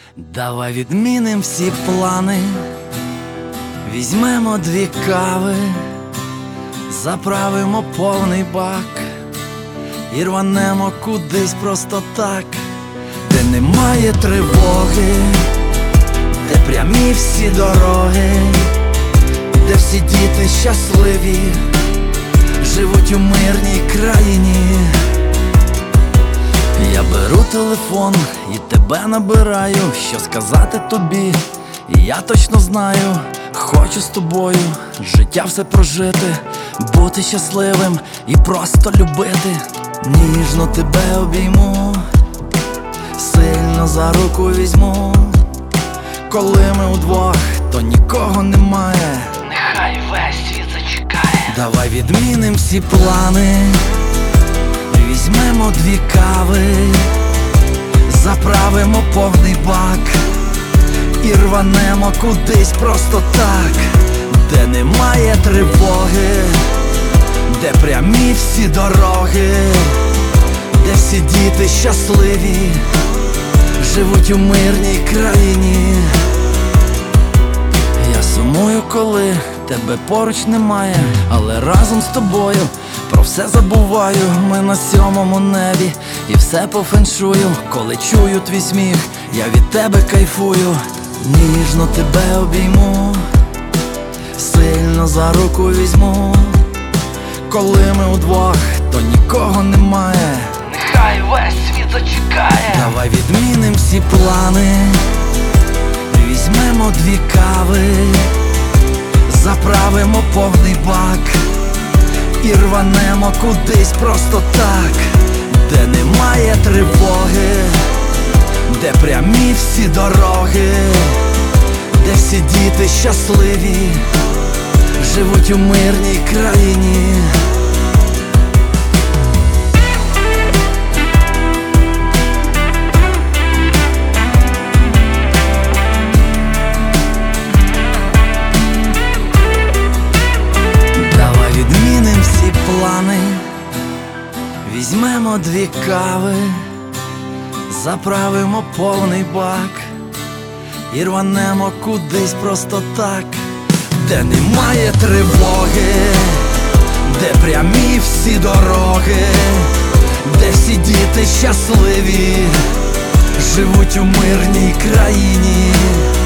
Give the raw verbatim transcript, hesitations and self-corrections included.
Давай відміним всі плани, візьмемо дві кави, заправимо повний бак і рванемо кудись просто так, де немає тривоги, де прямі всі дороги, де всі діти щасливі, живуть у мирній країні. Я беру телефон і тебе набираю, що сказати тобі, і я точно знаю, хочу з тобою життя все прожити, бути щасливим і просто любити. Ніжно тебе обійму, сильно за руку візьму. Коли ми удвох, то нікого немає, нехай весь світ зачекає. Давай відміним всі плани, візьмемо дві кави, заправимо повний бак і рванемо кудись просто так, де немає тривоги, де прямі всі дороги, де всі діти щасливі, живуть у мирній країні. Я сумую, коли тебе поруч немає, але разом з тобою про все забуваю. Ми на сьомому небі і все по феншую. Коли чую твій сміх, я від тебе кайфую. Ніжно тебе обійму, сильно за руку візьму. Коли ми удвох, то нікого немає, нехай весь світ зачекає. Давай відміним всі плани, візьмемо дві кави, заправимо повний бак і рванемо кудись просто так, де немає тривоги, де прямі всі дороги, де всі діти щасливі, живуть у мирній країні. Давай відміним всі плани, візьмемо дві кави, заправимо повний бак і рванемо кудись просто так, де немає тривоги, де прямі всі дороги, де всі діти щасливі, живуть у мирній країні.